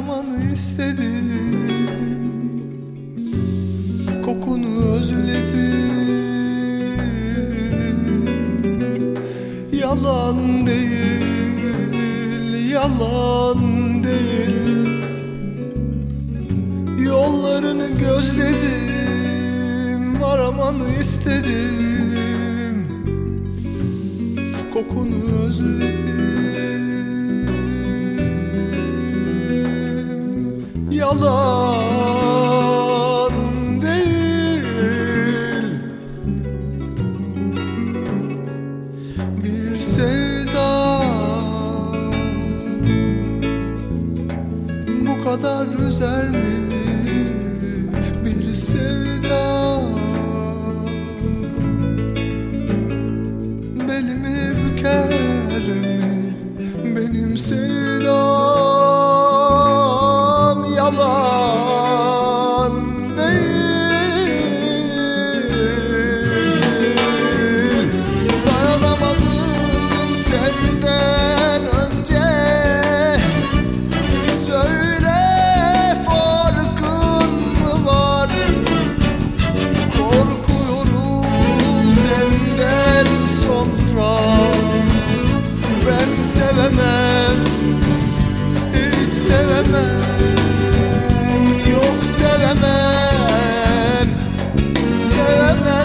aramanı istedim, kokunu özledim. Yalan değil, yalan değil, yollarını gözledim, aramanı istedim, kokunu özledim. Yalan değil, bir sevda bu kadar üzer mi? Bir sevda belimi büker mi? Benim sevdam yalan değil. Dayanamadım senden önce, söyle farkın mı var? Korkuyorum senden sonra, ben sevemem, hiç sevemem, yok sevemem, sevemem.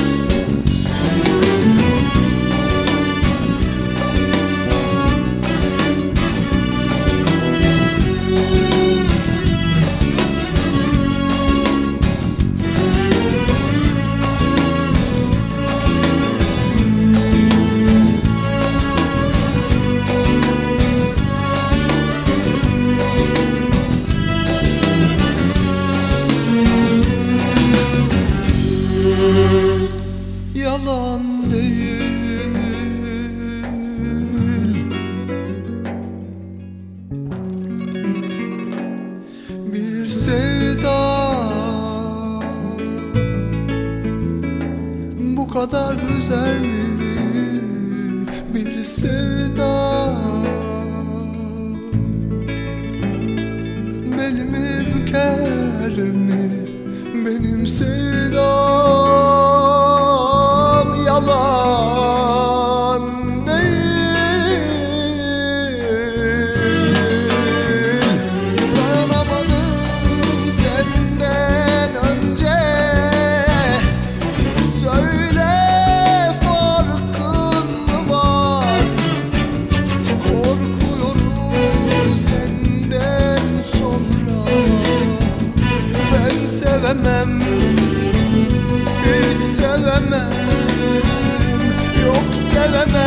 Yalan değil, bir sevda bu kadar üzer mi? Bir sevda belimi büker mi? Benim sevdam yalan değil. Dayanamadım senden önce, söyle farkın mı var? Korkuyorum senden sonra, ben sevemem, hiç sevemem, yok sevemem.